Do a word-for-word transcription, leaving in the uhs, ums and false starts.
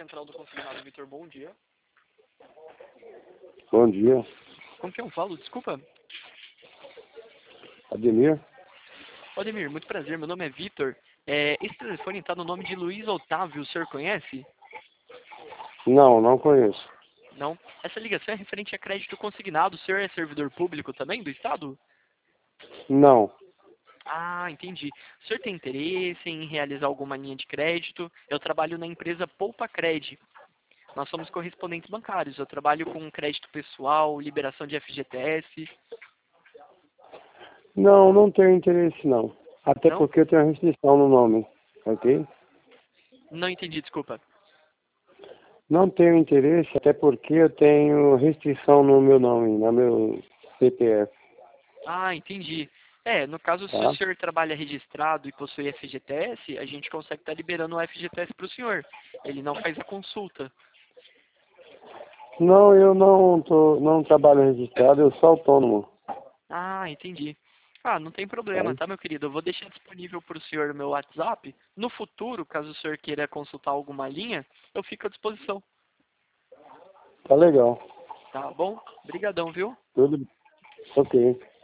Central do Consignado, Vitor, bom dia. Bom dia. Com quem eu falo? Desculpa. Ademir? Ademir, muito prazer, meu nome é Vitor. É, esse telefone está no nome de Luiz Otávio, o senhor conhece? Não, não conheço. Não? Essa ligação é referente a crédito consignado, o senhor é servidor público também, do Estado? Não. Ah, entendi. O senhor tem interesse em realizar alguma linha de crédito? Eu trabalho na empresa Poupa Cred. Nós somos correspondentes bancários. Eu trabalho com crédito pessoal, liberação de F G T S. Não, não tenho interesse não. Até Não? porque eu tenho restrição no nome, ok? Não entendi, desculpa. Não tenho interesse, até porque eu tenho restrição no meu nome, no meu C P F, Ah, entendi. É, no caso, se o tá? senhor trabalha registrado e possui F G T S, a gente consegue estar liberando o F G T S para o senhor. Ele não faz a consulta. Não, eu não tô, não trabalho registrado, eu sou autônomo, Ah, entendi. Ah, não tem tá? problema, tá, meu querido? Eu vou deixar disponível para o senhor o meu WhatsApp. No futuro, caso o senhor queira consultar alguma linha, eu fico à disposição. Tá legal. Tá bom? Obrigadão, viu? Tudo ok.